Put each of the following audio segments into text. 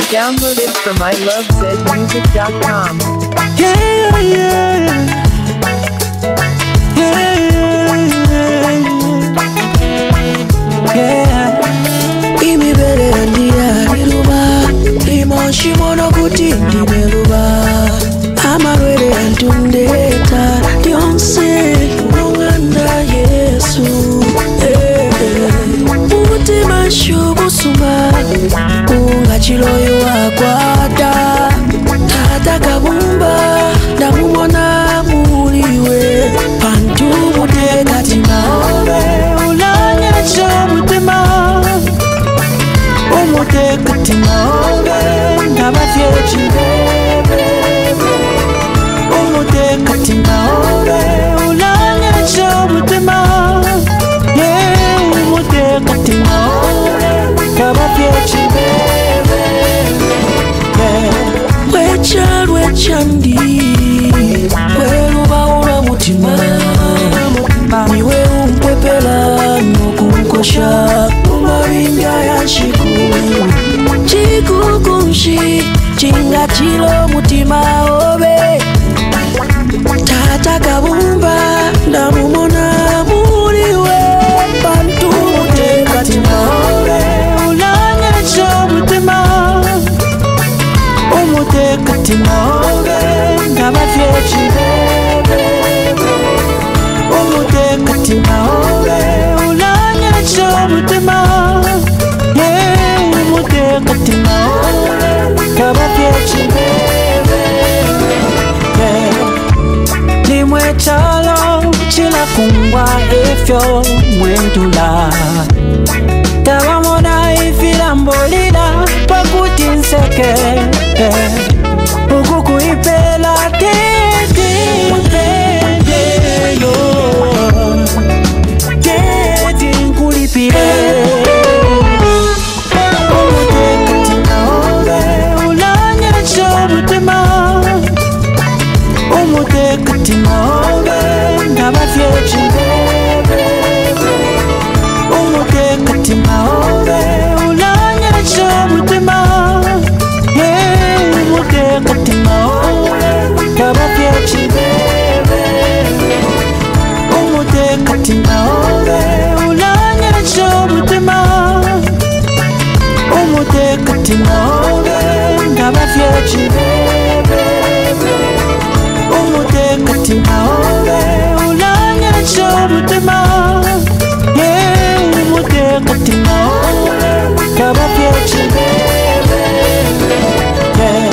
Downloaded from ilovezmusic.com. Yeah, yeah, yeah. Imibere andia niruba Imoshimono kuti ndineruba Amarwere antundeta Dionse unonganda Yesu Mutima shubusuma Unga chiloyo wakwata Tata kabumba Ndamumona muliwe Pantu muteka timaore Ulanya chomutima Umuteka timaore Ndabafye chibebe Umuteka timaore Ulanya chomutima Yeah, umuteka timaore Ndabafye chibebe Yeah Wechandi Weruba ula mutima Niwe umpepela Nukunkosha Umawinga ya shiku Chikukunshi Chinga chilo mutima obe Tata kabumba Ndamumona muliwe Bantu muteka timaore Ulanya chomutima Umuteka timaore Ndabafye chibebe Umuteka timaore Ulanya chomutima Yeah, umuteka timaore Ndabafye chibebe Yeah Limwe chalo chila kungwa efyo mwendula Tawamona ifilambolila pakuti nseke Ukukuipela tete yo Tete nkulipile Umuteka timaore Ulanya chomutima Umuteka timaore Ndabafye chibebe Umuteka timaore Ulanya chomutima Yeah, umuteka timaore Ndabafye chibebe Umuteka timaore Ulanya chomutima Umuteka timaore Ndabafye chibebe Umuteka timaore Ulanya chomutima Yeah, umuteka timaore Ndabafye chibebe Yeah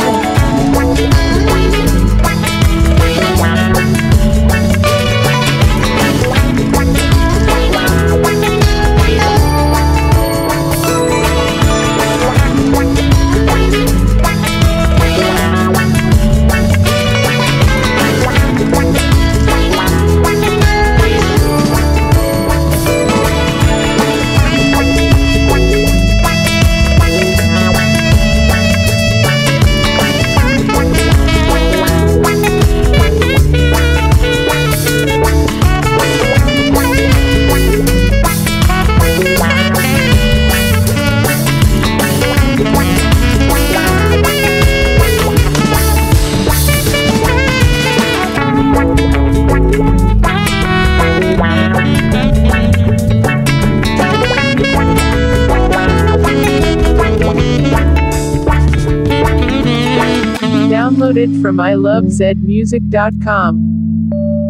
Downloaded from ilovezmusic.com.